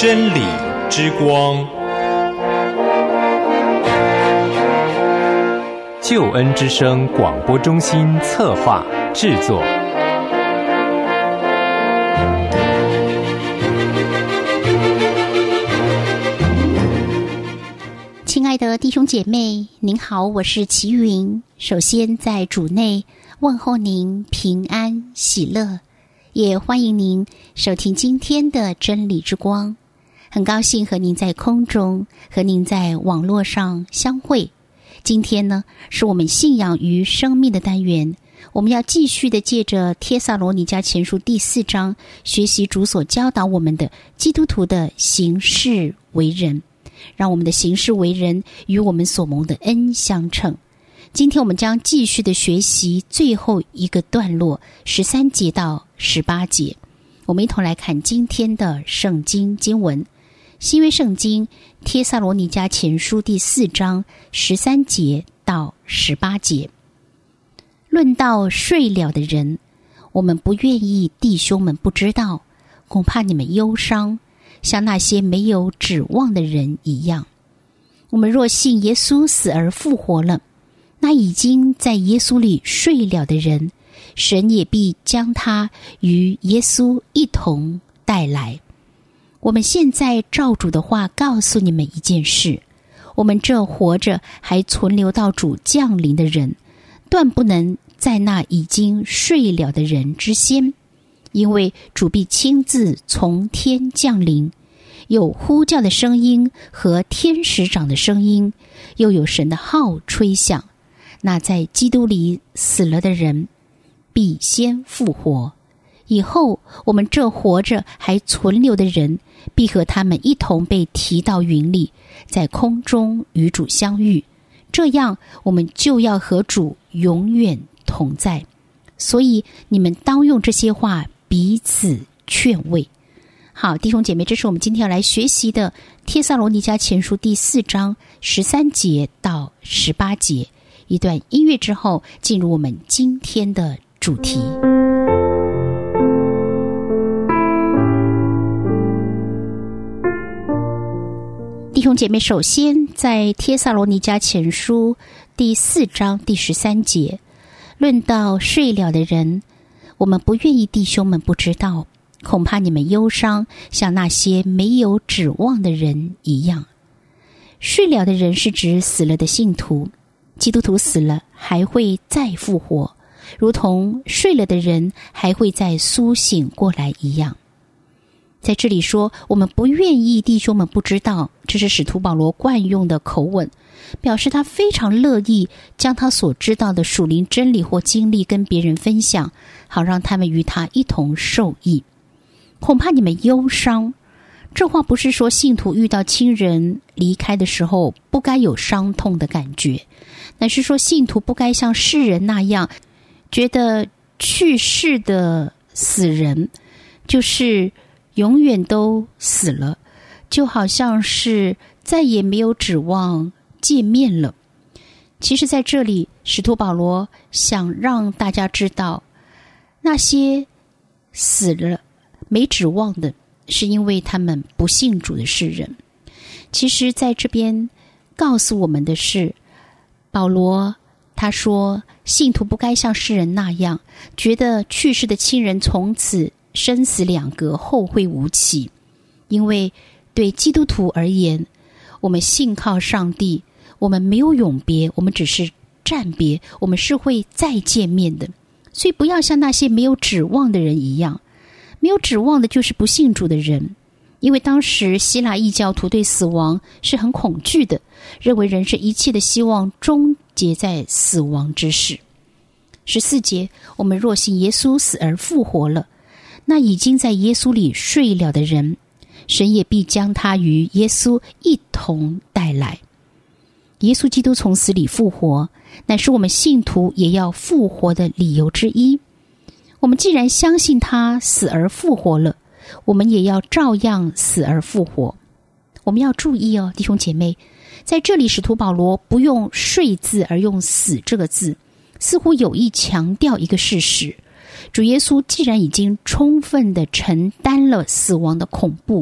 真理之光， 救恩之声广播中心策划制作。 亲爱的弟兄姐妹，您好，我是齐云。首先在主内问候您平安喜乐，也欢迎您收听今天的真理之光。很高兴和您在空中，和您在网络上相会。今天呢，是我们信仰与生命的单元，我们要继续的借着帖撒罗尼迦前书第4章，学习主所教导我们的基督徒的行事为人，让我们的行事为人与我们所蒙的恩相称。今天我们将继续的学习最后一个段落13节到18节，我们一同来看今天的圣经经文。新约圣经帖撒罗尼迦前书第4章13节到18节。论到睡了的人，我们不愿意弟兄们不知道，恐怕你们忧伤，像那些没有指望的人一样。我们若信耶稣死而复活了，那已经在耶稣里睡了的人，神也必将他与耶稣一同带来。我们现在照主的话告诉你们一件事，我们这活着还存留到主降临的人，断不能在那已经睡了的人之先，因为主必亲自从天降临，有呼叫的声音和天使长的声音，又有神的号吹响，那在基督里死了的人必先复活。以后我们这活着还存留的人，必和他们一同被提到云里，在空中与主相遇，这样我们就要和主永远同在。所以你们当用这些话彼此劝慰。好，弟兄姐妹，这是我们今天要来学习的帖撒罗尼迦前书第4章13节到18节。一段音乐之后，进入我们今天的主题。弟兄姐妹，首先在帖撒罗尼迦前书第4章第13节，论到睡了的人，我们不愿意弟兄们不知道，恐怕你们忧伤，像那些没有指望的人一样。睡了的人是指死了的信徒，基督徒死了还会再复活，如同睡了的人还会再苏醒过来一样。在这里说我们不愿意弟兄们不知道，这是使徒保罗惯用的口吻，表示他非常乐意将他所知道的属灵真理或经历跟别人分享，好让他们与他一同受益。恐怕你们忧伤，这话不是说信徒遇到亲人离开的时候不该有伤痛的感觉，乃是说信徒不该像世人那样觉得去世的死人就是永远都死了，就好像是再也没有指望见面了。其实在这里使徒保罗想让大家知道，那些死了没指望的是因为他们不信主的世人。其实在这边告诉我们的是，保罗他说信徒不该像世人那样觉得去世的亲人从此生死两隔，后会无期。因为对基督徒而言，我们信靠上帝，我们没有永别，我们只是暂别，我们是会再见面的。所以不要像那些没有指望的人一样，没有指望的就是不信主的人。因为当时希腊异教徒对死亡是很恐惧的，认为人生一切的希望终结在死亡之时。14节，我们若信耶稣死而复活了，那已经在耶稣里睡了的人，神也必将他与耶稣一同带来。耶稣基督从死里复活，乃是我们信徒也要复活的理由之一。我们既然相信他死而复活了，我们也要照样死而复活。我们要注意哦，弟兄姐妹，在这里使徒保罗不用睡字而用死这个字，似乎有意强调一个事实，主耶稣既然已经充分地承担了死亡的恐怖，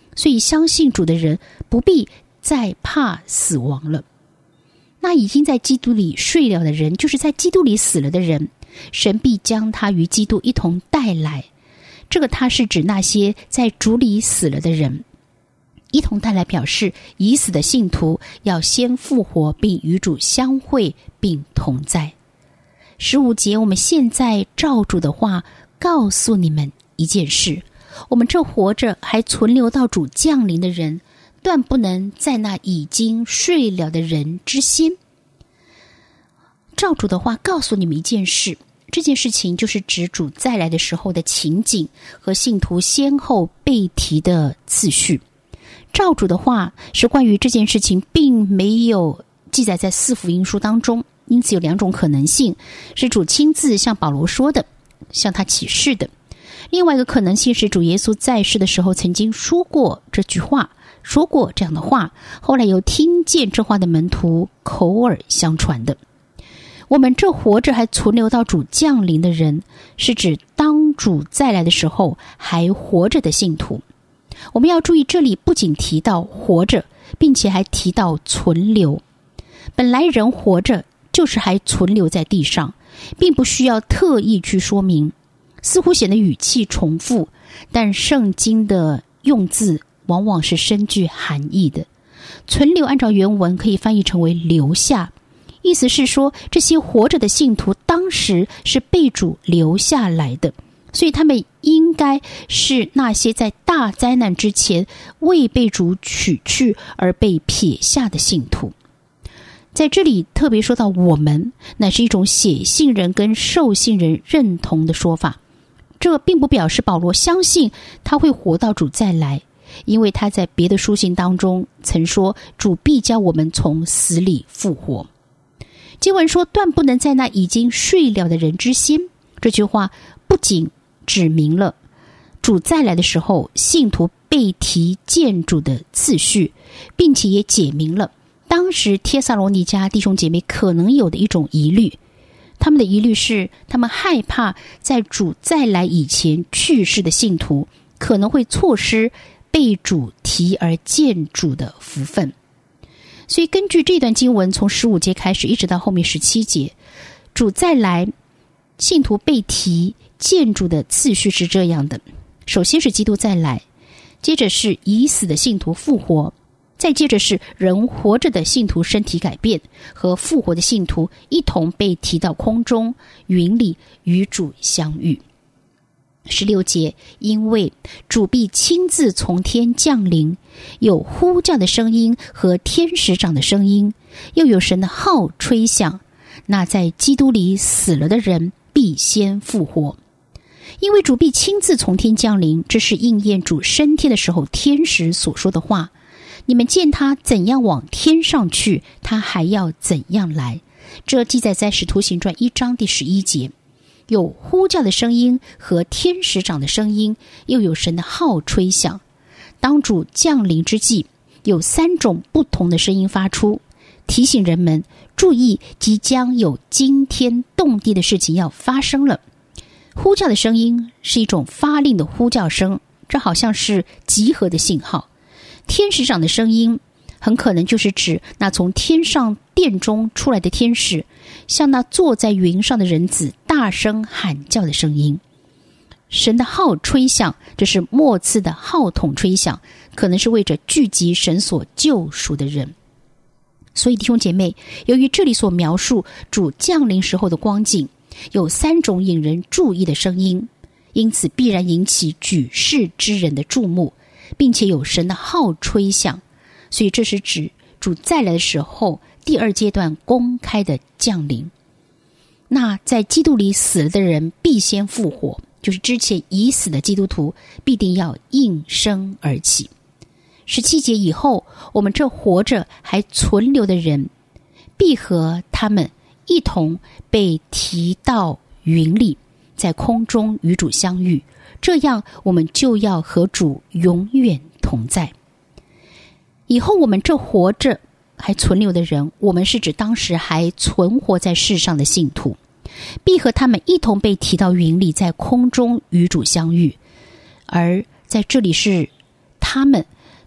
所以相信主的人不必再怕死亡了。那已经在基督里睡了的人，就是在基督里死了的人，神必将他与基督一同带来。这个他是指那些在主里死了的人，一同带来表示已死的信徒要先复活，并与主相会，并同在。15节，我们现在照主的话告诉你们一件事，我们这活着还存留到主降临的人，断不能在那已经睡了的人之先。照主的话告诉你们一件事，这件事情就是指主再来的时候的情景和信徒先后被提的次序。照主的话是关于这件事情并没有记载在4福音书当中，因此有2种可能性，是主亲自向保罗说的，向他启示的。另外一个可能性是主耶稣在世的时候曾经说过这句话，说过这样的话，后来由听见这话的门徒口耳相传的。我们这活着还存留到主降临的人，是指当主再来的时候还活着的信徒。我们要注意，这里不仅提到活着，并且还提到存留。本来人活着就是还存留在地上，并不需要特意去说明，似乎显得语气重复，但圣经的用字往往是深具含义的。存留按照原文可以翻译成为留下，意思是说这些活着的信徒当时是被主留下来的，所以他们应该是那些在大灾难之前未被主取去而被撇下的信徒。在这里特别说到我们，乃是一种写信人跟受信人认同的说法。这并不表示保罗相信他会活到主再来，因为他在别的书信当中曾说主必将我们从死里复活。经文说断不能在那已经睡了的人之先，这句话不仅指明了主再来的时候信徒被提见主的次序，并且也解明了当时帖撒罗尼迦弟兄姐妹可能有的一种疑虑。他们的疑虑是，他们害怕在主再来以前去世的信徒可能会错失被主提而见主的福分。所以根据这段经文从15节开始一直到后面17节，主再来信徒被提见主的次序是这样的：首先是基督再来，接着是已死的信徒复活，再接着是人活着的信徒身体改变，和复活的信徒一同被提到空中云里与主相遇。16节，因为主必亲自从天降临，有呼叫的声音和天使长的声音，又有神的号吹响，那在基督里死了的人必先复活。因为主必亲自从天降临，这是应验主升天的时候天使所说的话。你们见他怎样往天上去，他还要怎样来。这记载在使徒行传1章第11节。有呼叫的声音和天使长的声音，又有神的号吹响。当主降临之际，有3种不同的声音发出，提醒人们注意即将有惊天动地的事情要发生了。呼叫的声音是一种发令的呼叫声，这好像是集合的信号。天使长的声音很可能就是指那从天上殿中出来的天使，像那坐在云上的人子大声喊叫的声音。神的号吹响，这是末次的号筒吹响，可能是为着聚集神所救赎的人。所以弟兄姐妹，由于这里所描述主降临时候的光景，有3种引人注意的声音，因此必然引起举世之人的注目，并且有神的号吹响。所以这是指主再来的时候第2阶段公开的降临。那在基督里死了的人必先复活，就是之前已死的基督徒必定要应声而起。17节以后，我们这活着还存留的人必和他们一同被提到云里，在空中与主相遇，这样我们就要和主永远同在。以后我们这活着还存留的人，我们是指当时还存活在世上的信徒，必和他们一同被提到云里，在空中与主相遇。而在这里是他们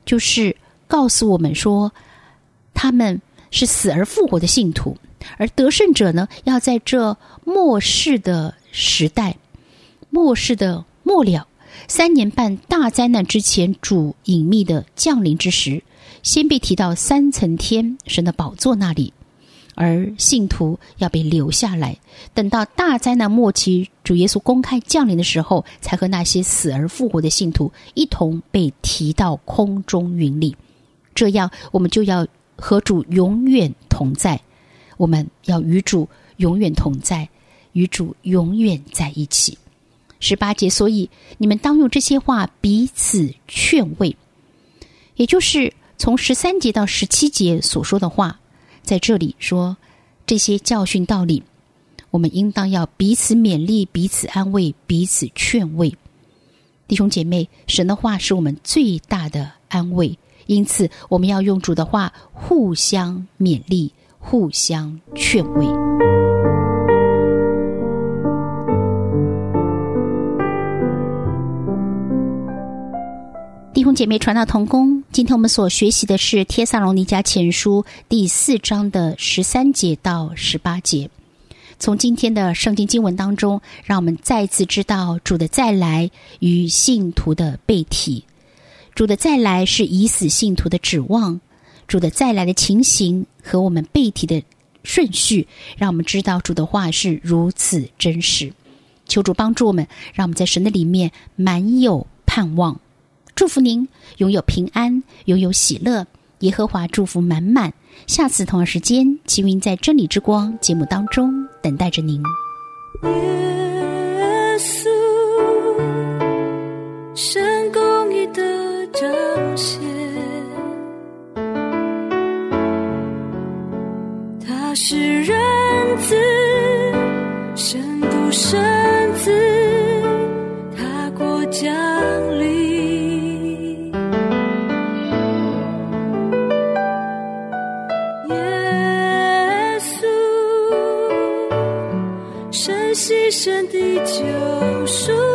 就是告诉我们说，他们是死而复活的信徒，而得胜者呢，要在这末世的时代，末世的末了，3年半大灾难之前，主隐秘的降临之时，先被提到3层天神的宝座那里，而信徒要被留下来，等到大灾难末期，主耶稣公开降临的时候，才和那些死而复活的信徒一同被提到空中云里。这样我们就要和主永远同在，我们要与主永远同在，与主永远在一起。18节，所以你们当用这些话彼此劝慰，也就是从13节到17节所说的话，在这里说这些教训道理，我们应当要彼此勉励，彼此安慰，彼此劝慰。弟兄姐妹，神的话是我们最大的安慰，因此我们要用主的话互相勉励，互相劝慰。弟兄姐妹，传道同工，今天我们所学习的是帖撒罗尼迦前书第4章的13节到18节。从今天的圣经经文当中，让我们再次知道主的再来与信徒的被提。主的再来是已死信徒的指望，主的再来的情形和我们被提的顺序，让我们知道主的话是如此真实。求主帮助我们，让我们在神的里面满有盼望。祝福您拥有平安，拥有喜乐，耶和华祝福满满。下次同样时间，齐云在真理之光节目当中等待着您。 耶稣，神公义的彰显，他是人子，神独生子，他国降临。牺牲的救赎。